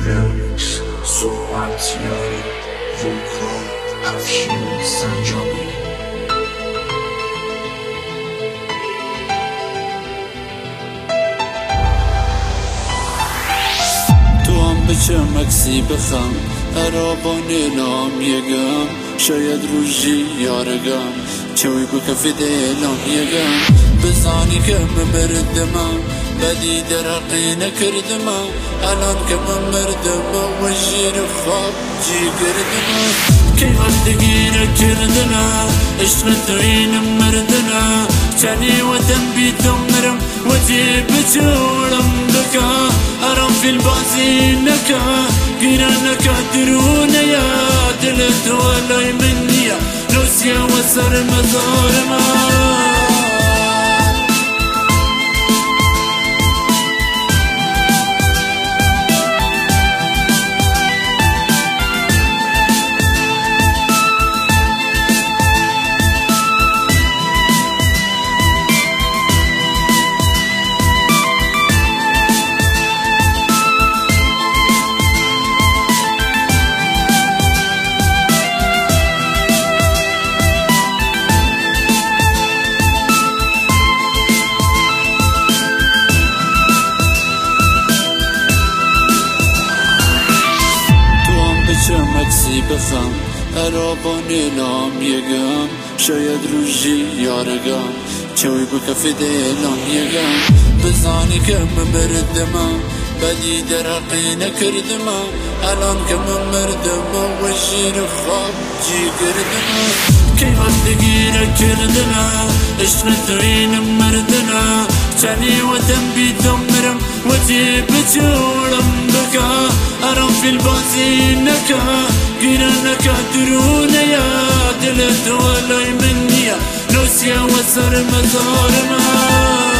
Lyrics صحبتیاری وکال افشین سنجانی تو هم به چه مکسی بخم عرابان نام یگم شاید روژی یارگم چوی بکفی دیلام یگم بزانی که مردمم بدی درقی نکردم الان که من مردم و جیر خواب جی گردم کی وقتگی نکردنا عشق تو این مردنا چنی وطن بیتم نرم و جی بچورم بکا ارم فی البازی نکا گیرا نکا درونه یا دلت ولای منیا نوسیا و سر مزارما چه مکسی بخم عرابان نام یگم شاید روژی یارگم چوی بکفی دیلام یگم بزانی که مردم بدی درقی نکردم الان که مردم و جیر خواب جی گردم کی وقتگی نکردنا عشق تو این مردنا چنی وطن بیتم نرم و جی بچورم بکا ارم فی البازی نکا گیرا نکا درونه یا دلت ولای منیا نوسیا و سر مزارما